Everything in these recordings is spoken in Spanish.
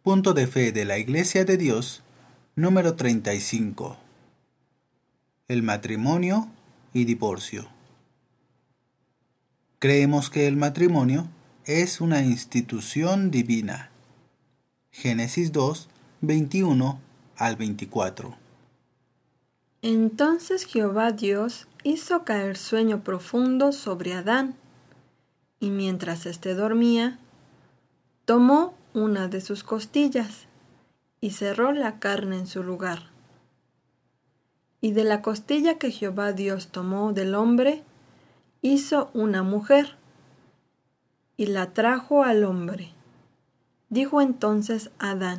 Punto de fe de la Iglesia de Dios, número 35. El matrimonio y divorcio. Creemos que el matrimonio es una institución divina. Génesis 2, 21 al 24. Entonces Jehová Dios hizo caer sueño profundo sobre Adán, y mientras éste dormía, tomó una de sus costillas y cerró la carne en su lugar. Y de la costilla que Jehová Dios tomó del hombre, hizo una mujer y la trajo al hombre. Dijo entonces Adán: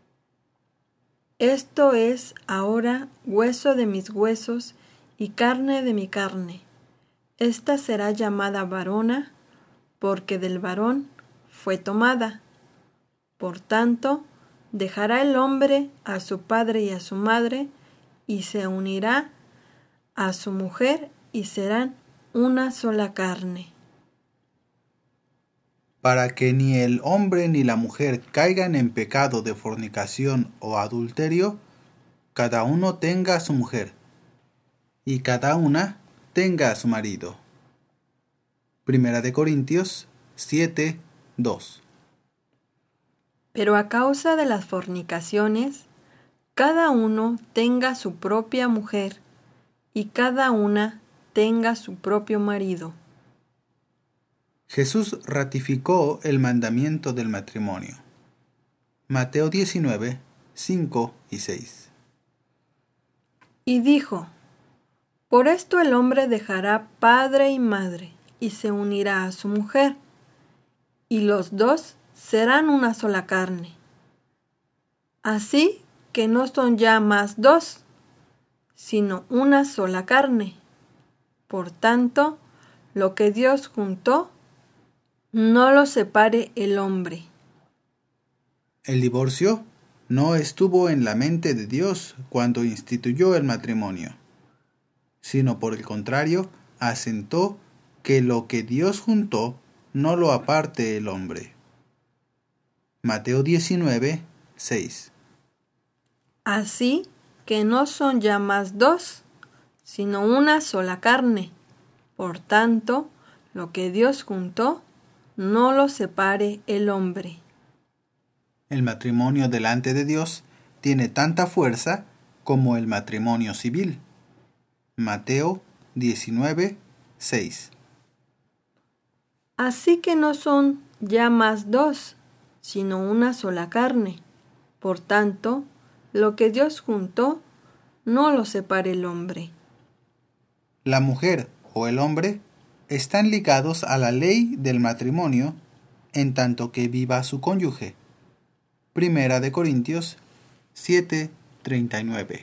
Esto es ahora hueso de mis huesos y carne de mi carne. Esta será llamada varona, porque del varón fue tomada. Por tanto, dejará el hombre a su padre y a su madre, y se unirá a su mujer, y serán una sola carne. Para que ni el hombre ni la mujer caigan en pecado de fornicación o adulterio, cada uno tenga a su mujer, y cada una tenga a su marido. Primera de Corintios 7, 2. Pero a causa de las fornicaciones, cada uno tenga su propia mujer, y cada una tenga su propio marido. Jesús ratificó el mandamiento del matrimonio. Mateo 19, 5 y 6. Y dijo: Por esto el hombre dejará padre y madre, y se unirá a su mujer, y los dos serán una sola carne. Así que no son ya más dos, sino una sola carne. Por tanto, lo que Dios juntó, no lo separe el hombre. El divorcio no estuvo en la mente de Dios cuando instituyó el matrimonio, sino por el contrario, asentó que lo que Dios juntó no lo aparte el hombre. Mateo 19, 6. Así que no son ya más dos, sino una sola carne. Por tanto, lo que Dios juntó, no lo separe el hombre. El matrimonio delante de Dios tiene tanta fuerza como el matrimonio civil. Mateo 19, 6. Así que no son ya más dos, sino una sola carne. Por tanto, lo que Dios juntó, no lo separe el hombre. La mujer o el hombre están ligados a la ley del matrimonio en tanto que viva su cónyuge. Primera de Corintios 7, 39.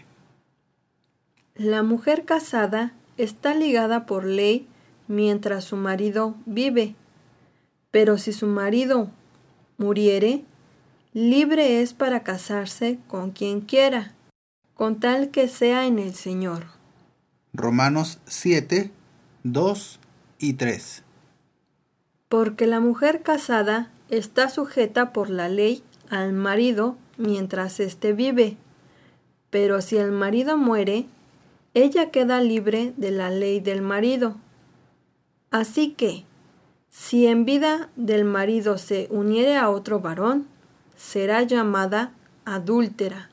La mujer casada está ligada por ley mientras su marido vive, pero si su marido muriere, libre es para casarse con quien quiera, con tal que sea en el Señor. Romanos 7, 2 y 3. Porque la mujer casada está sujeta por la ley al marido mientras éste vive, pero si el marido muere, ella queda libre de la ley del marido. Así que, si en vida del marido se uniere a otro varón, será llamada adúltera.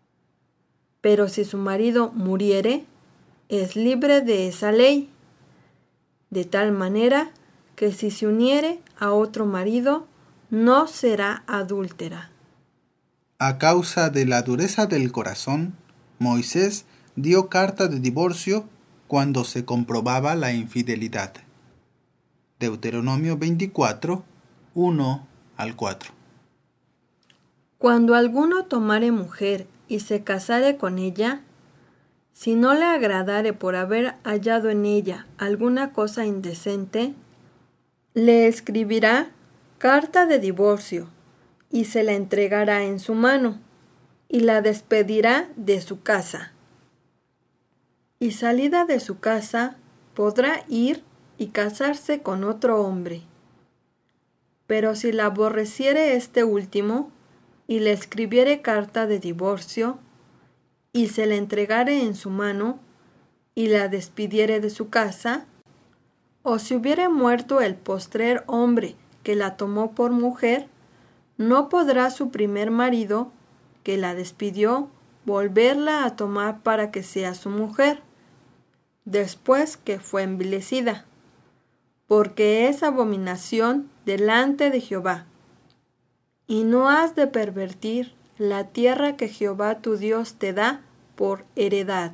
Pero si su marido muriere, es libre de esa ley, de tal manera que si se uniere a otro marido, no será adúltera. A causa de la dureza del corazón, Moisés dio carta de divorcio cuando se comprobaba la infidelidad. Deuteronomio 24, 1 al 4. Cuando alguno tomare mujer y se casare con ella, si no le agradare por haber hallado en ella alguna cosa indecente, le escribirá carta de divorcio y se la entregará en su mano y la despedirá de su casa. Y salida de su casa podrá ir y casarse con otro hombre. Pero si la aborreciere este último, y le escribiere carta de divorcio, y se la entregare en su mano, y la despidiere de su casa, o si hubiere muerto el postrer hombre que la tomó por mujer, no podrá su primer marido, que la despidió, volverla a tomar para que sea su mujer, después que fue envilecida, porque es abominación delante de Jehová. Y no has de pervertir la tierra que Jehová tu Dios te da por heredad.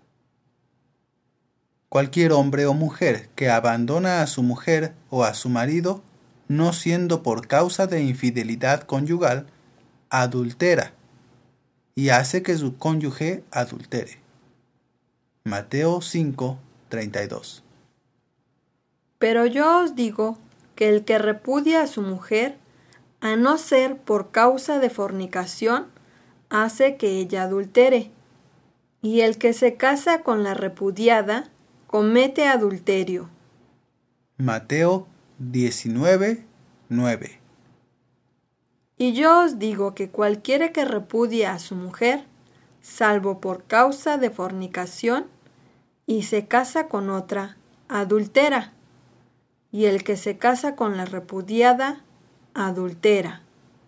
Cualquier hombre o mujer que abandona a su mujer o a su marido, no siendo por causa de infidelidad conyugal, adultera, y hace que su cónyuge adultere. Mateo 5:32. Pero yo os digo que el que repudia a su mujer, a no ser por causa de fornicación, hace que ella adultere, y el que se casa con la repudiada, comete adulterio. Mateo 19:9. Y yo os digo que cualquiera que repudia a su mujer, salvo por causa de fornicación, y se casa con otra, adultera, y el que se casa con la repudiada, adultera.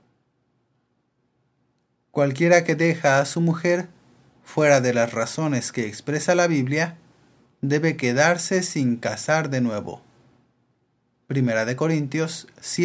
Cualquiera que deja a su mujer, fuera de las razones que expresa la Biblia, debe quedarse sin casar de nuevo. Primera de Corintios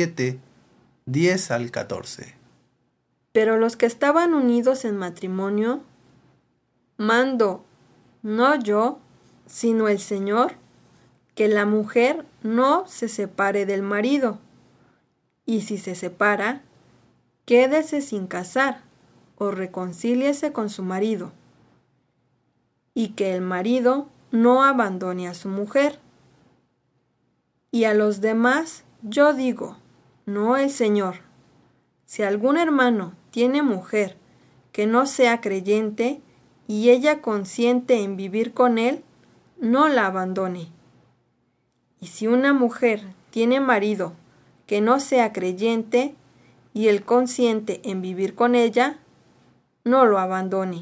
7:10-14. Pero los que estaban unidos en matrimonio, mando, no yo, sino el Señor, que la mujer no se separe del marido, y si se separa, quédese sin casar, o reconcíliese con su marido, y que el marido no abandone a su mujer. Y a los demás yo digo, no el Señor, si algún hermano tiene mujer que no sea creyente, y ella consiente en vivir con él, no la abandone. Y si una mujer tiene marido que no sea creyente, y él consiente en vivir con ella, no lo abandone.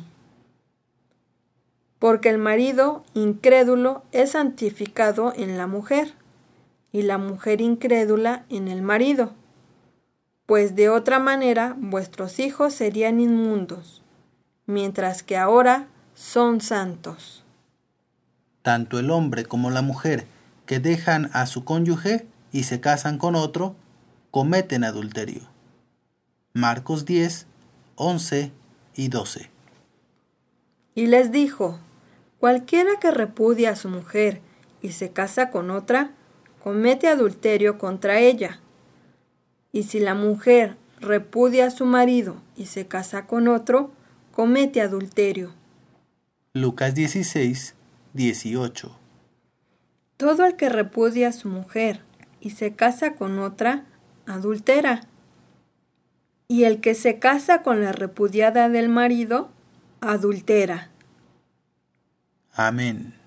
Porque el marido incrédulo es santificado en la mujer, y la mujer incrédula en el marido, pues de otra manera vuestros hijos serían inmundos, mientras que ahora son santos. Tanto el hombre como la mujer que dejan a su cónyuge y se casan con otro, cometen adulterio. Marcos 10:11-12. Y les dijo, cualquiera que repudia a su mujer y se casa con otra, comete adulterio contra ella. Y si la mujer repudia a su marido y se casa con otro, comete adulterio. Lucas 16:18. Todo el que repudia a su mujer y se casa con otra, adultera. Y el que se casa con la repudiada del marido, adultera. Amén.